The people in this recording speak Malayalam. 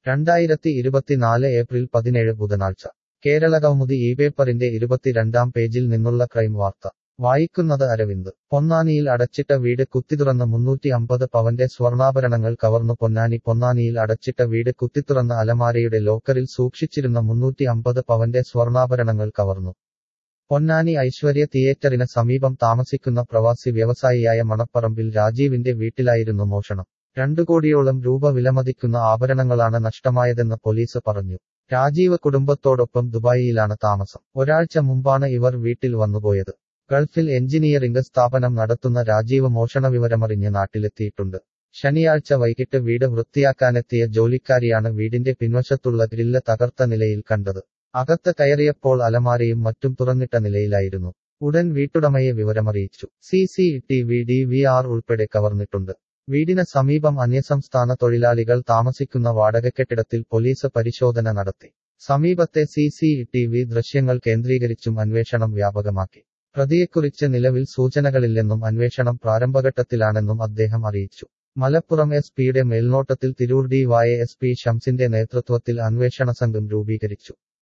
2024 ഏപ്രിൽ 17 ബുധനാഴ്ച കേരളകൗമുദി ഈ പേപ്പറിന്റെ 22-ാം പേജിൽ നിന്നുള്ള ക്രൈം വാർത്ത വായിക്കുന്നത് അരവിന്ദ്. പൊന്നാനിയിൽ അടച്ചിട്ട വീട് കുത്തിത്തുറന്ന് 350 പവന്റെ സ്വർണ്ണാഭരണങ്ങൾ കവർന്നു. പൊന്നാനിയിൽ അടച്ചിട്ട വീട് കുത്തിത്തുറന്ന അലമാരയുടെ ലോക്കറിൽ സൂക്ഷിച്ചിരുന്ന 350 പവന്റെ സ്വർണ്ണാഭരണങ്ങൾ കവർന്നു. പൊന്നാനി ഐശ്വര്യ തിയേറ്ററിന് സമീപം താമസിക്കുന്ന പ്രവാസി വ്യവസായിയായ മണപ്പറമ്പിൽ രാജീവിന്റെ വീട്ടിലായിരുന്നു മോഷണം. 2 കോടിയോളം രൂപ വിലമതിക്കുന്ന ആഭരണങ്ങളാണ് നഷ്ടമായതെന്ന് പോലീസ് പറഞ്ഞു. രാജീവ് കുടുംബത്തോടൊപ്പം ദുബായിലാണ് താമസം. ഒരാഴ്ച മുമ്പാണ് ഇവർ വീട്ടിൽ വന്നുപോയത്. ഗൾഫിൽ എഞ്ചിനീയറിംഗ് സ്ഥാപനം നടത്തുന്ന രാജീവ് മോഷണവിവരമറിഞ്ഞ് നാട്ടിലെത്തിയിട്ടുണ്ട്. ശനിയാഴ്ച വൈകിട്ട് വീട് വൃത്തിയാക്കാനെത്തിയ ജോലിക്കാരിയാണ് വീടിന്റെ പിൻവശത്തുള്ള ഗ്രില്ല് തകർത്ത നിലയിൽ കണ്ടത്. അകത്ത് കയറിയപ്പോൾ അലമാരയും മറ്റും തുറന്നിട്ട നിലയിലായിരുന്നു. ഉടൻ വീട്ടുടമയെ വിവരമറിയിച്ചു. CCTV DVR ഉൾപ്പെടെ കവർന്നിട്ടുണ്ട്. വീടിന് സമീപം അന്യസംസ്ഥാന തൊഴിലാളികൾ താമസിക്കുന്ന വാടകക്കെട്ടിടത്തിൽ പോലീസ് പരിശോധന നടത്തി. സമീപത്തെ CCTV ദൃശ്യങ്ങൾ കേന്ദ്രീകരിച്ചും അന്വേഷണം വ്യാപകമാക്കി. പ്രതിയെക്കുറിച്ച് നിലവിൽ സൂചനകളില്ലെന്നും അന്വേഷണം പ്രാരംഭഘട്ടത്തിലാണെന്നും അദ്ദേഹം അറിയിച്ചു. മലപ്പുറം SP യുടെ മേൽനോട്ടത്തിൽ തിരൂർ DYSP ഷംസിന്റെ നേതൃത്വത്തിൽ അന്വേഷണ സംഘം രൂപീകരിച്ചു.